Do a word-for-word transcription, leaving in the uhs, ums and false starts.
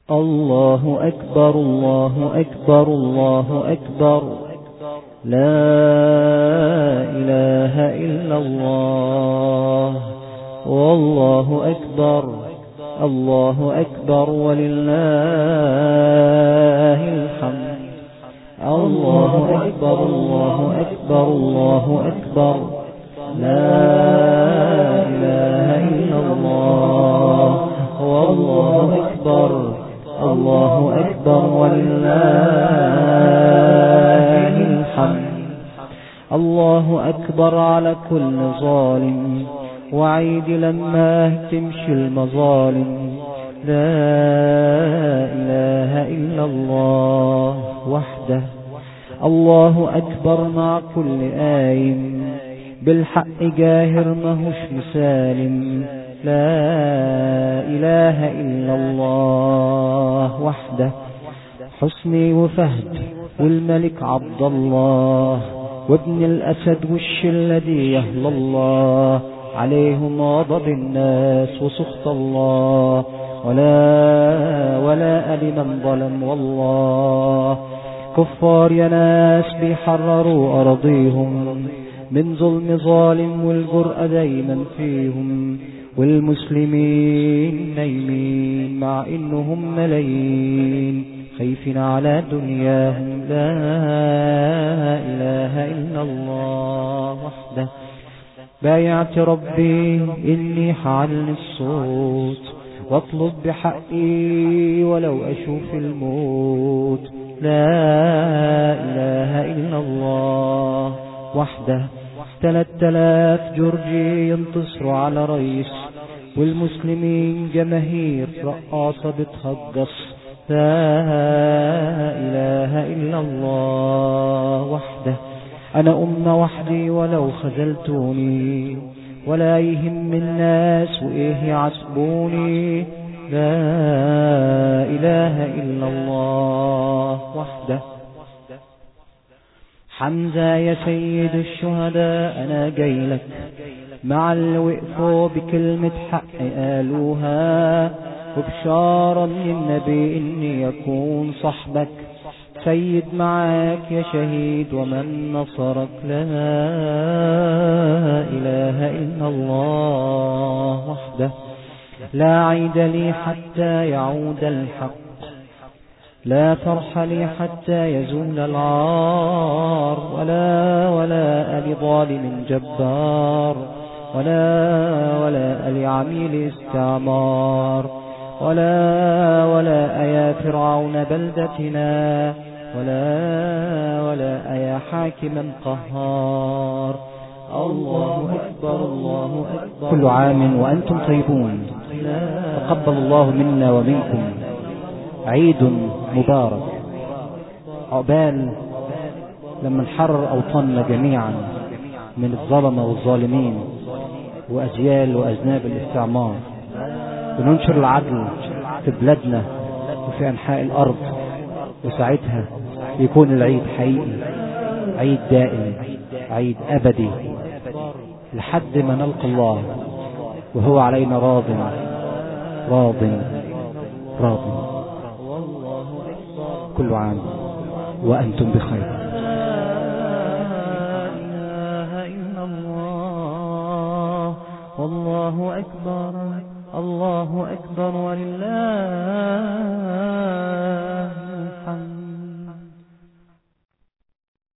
الله أكبر الله أكبر الله أكبر، لا إله إلا الله، والله أكبر، الله أكبر ولله الحمد. الله أكبر الله أكبر الله أكبر، لا إله إلا الله، والله أكبر، الله أكبر ولله الحمد. الله أكبر على كل ظالم وعيد لما تمشي المظالم، لا إله إلا الله وحده. الله أكبر مع كل آيم بالحق جاهر ماهوش مسالم، لا إله إلا الله وحده. حسني وفهد والملك عبد الله وابن الأسد والشلة دي يهل الله، عليهم غضب الناس وسخط الله، ولا ولا لمن ظلم والله. كفار يا ناس بيحرروا أراضيهم من ظلم ظالم، والجرأة دايما فيهم، والمسلمين نايمين مع انهم ملايين خايفين على دنياهم، لا إله إلا الله وحده. بايعت ربي إني حعلن الصوت واطلب بحقي ولو أشوف الموت، لا إله إلا الله وحده. ثلاث آلاف جورجي ينتصروا على رئيس، والمسلمين جماهير رقاصة بتهجص، لا إله إلا الله وحده. أنا أمة وحدي ولو خذلتوني، ولا يهم الناس وإيه يعصبوني، لا إله إلا الله وحده. حمزة يا سيد الشهداء أنا جايلك، مع اللي وقفوا بكلمة حق قالوها، وبشارة من النبي إني يكون صحبك، سيد معاك يا شهيد ومن نصرك، لا إله إلا الله وحده. لا عيد لي حتى يعود الحق، لا فرح لي حتى يزول العار، ولا ولا لظالم جبار، ولا ولا لعميل استعمار، ولا ولا يا فرعون بلدتنا، ولا ولا يا حاكما قهار. الله أكبر الله أكبر. كل عام وأنتم طيبون، تقبل الله منا ومنكم عيد مبارك، عقبال لما نحرر أوطاننا جميعا من الظلمة والظالمين وأجيال وأذناب الاستعمار، وننشر العدل في بلادنا وفي أنحاء الأرض، وساعتها يكون العيد حقيقي، عيد دائم، عيد أبدي، لحد ما نلقى الله وهو علينا راض راض راض. كل عام وأنتم بخير.